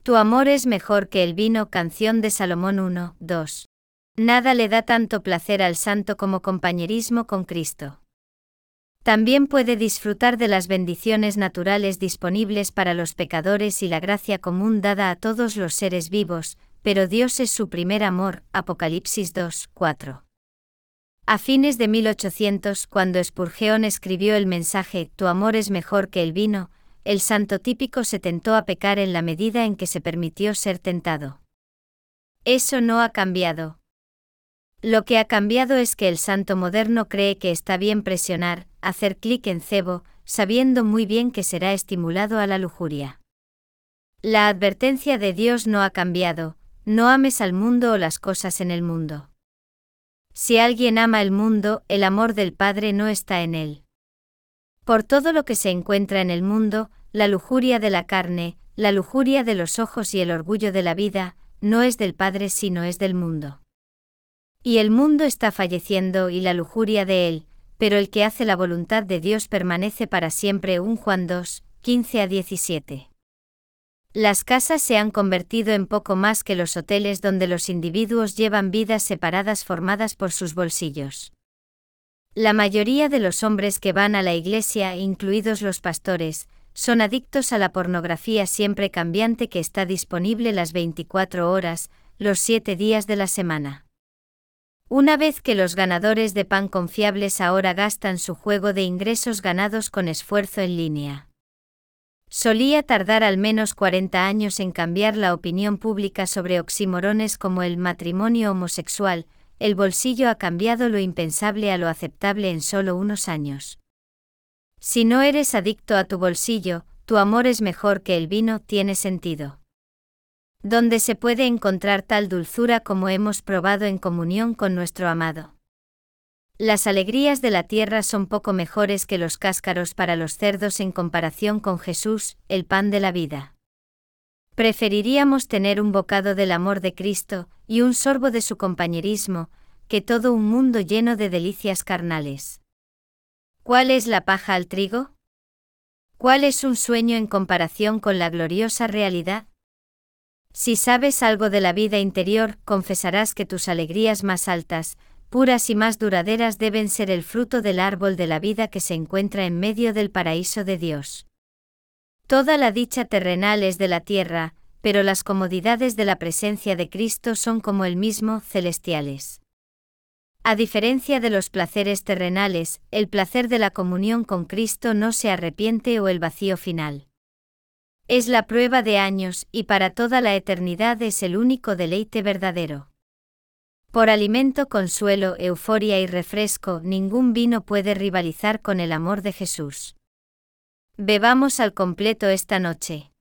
Tu amor es mejor que el vino. Canción de Salomón 1, 2. Nada le da tanto placer al santo como compañerismo con Cristo. También puede disfrutar de las bendiciones naturales disponibles para los pecadores y la gracia común dada a todos los seres vivos, pero Dios es su primer amor. Apocalipsis 2, 4. A fines de 1800, cuando Spurgeon escribió el mensaje «Tu amor es mejor que el vino», el santo típico se tentó a pecar en la medida en que se permitió ser tentado. Eso no ha cambiado. Lo que ha cambiado es que el santo moderno cree que está bien presionar, hacer clic en cebo, sabiendo muy bien que será estimulado a la lujuria. La advertencia de Dios no ha cambiado: no ames al mundo o las cosas en el mundo. Si alguien ama el mundo, el amor del Padre no está en él. Por todo lo que se encuentra en el mundo, la lujuria de la carne, la lujuria de los ojos y el orgullo de la vida, no es del Padre sino es del mundo. Y el mundo está falleciendo y la lujuria de él, pero el que hace la voluntad de Dios permanece para siempre. 1 Juan 2, 15-17. Las casas se han convertido en poco más que los hoteles donde los individuos llevan vidas separadas formadas por sus bolsillos. La mayoría de los hombres que van a la iglesia, incluidos los pastores, son adictos a la pornografía siempre cambiante que está disponible las 24 horas, los 7 días de la semana. Una vez que los ganadores de pan confiables ahora gastan su juego de ingresos ganados con esfuerzo en línea. Solía tardar al menos 40 años en cambiar la opinión pública sobre oxímorones como el matrimonio homosexual. El bolsillo ha cambiado lo impensable a lo aceptable en solo unos años. Si no eres adicto a tu bolsillo, tu amor es mejor que el vino. Tiene sentido. ¿Dónde se puede encontrar tal dulzura como hemos probado en comunión con nuestro amado? Las alegrías de la tierra son poco mejores que los cáscaros para los cerdos en comparación con Jesús, el pan de la vida. Preferiríamos tener un bocado del amor de Cristo y un sorbo de su compañerismo, que todo un mundo lleno de delicias carnales. ¿Cuál es la paja al trigo? ¿Cuál es un sueño en comparación con la gloriosa realidad? Si sabes algo de la vida interior, confesarás que tus alegrías más altas, puras y más duraderas deben ser el fruto del árbol de la vida que se encuentra en medio del paraíso de Dios. Toda la dicha terrenal es de la tierra, pero las comodidades de la presencia de Cristo son como él mismo, celestiales. A diferencia de los placeres terrenales, el placer de la comunión con Cristo no se arrepiente o el vacío final. Es la prueba de años y para toda la eternidad es el único deleite verdadero. Por alimento, consuelo, euforia y refresco, ningún vino puede rivalizar con el amor de Jesús. Bebamos al completo esta noche.